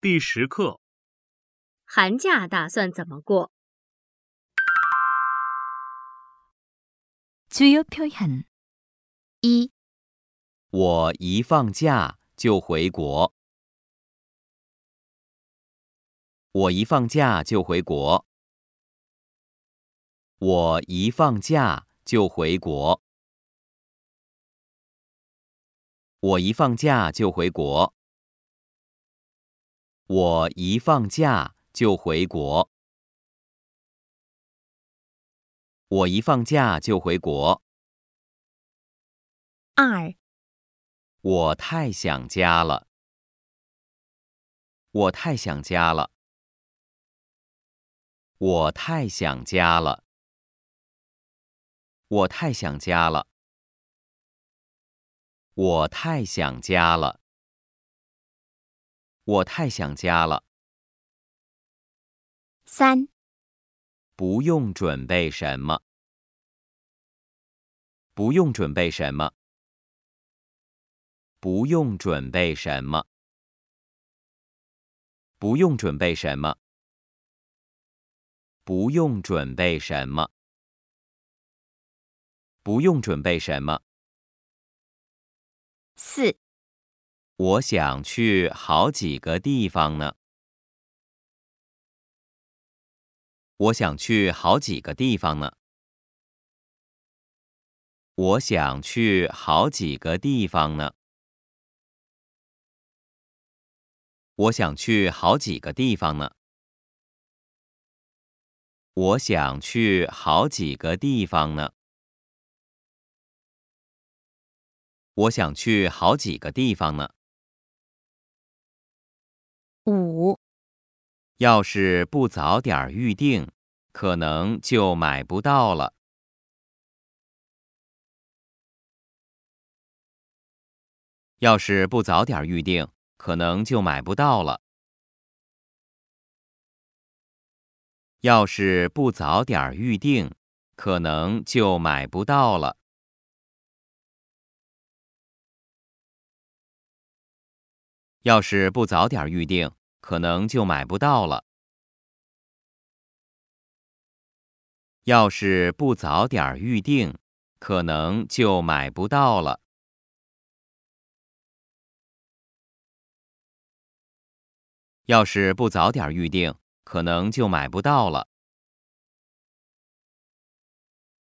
第10课。 寒假打算怎么过？ 주요 표현 1. 我一放假就回国。我一放假就回国。我一放假就回国。我一放假就回国。我一放假就回国。我一放假就回国。 2. 我太想家了。我太想家了。我太想家了。我太想家了。我太想家了。我太想家了。 3. 不用准备什么。不用准备什么。不用准备什么。不用准备什么。不用准备什么。不用准备什么。 4. 我想去好几个地方呢。我想去好几个地方呢。我想去好几个地方呢。我想去好几个地方呢。我想去好几个地方呢。我想去好几个地方呢。 5. 要是不早点预定，可能就买不到了。要是不早点预定，可能就买不到了。要是不早点预定，可能就买不到了。要是不早点预定，可能就买不到了。要是不早点预定，可能就买不到了。要是不早点预定，可能就买不到了。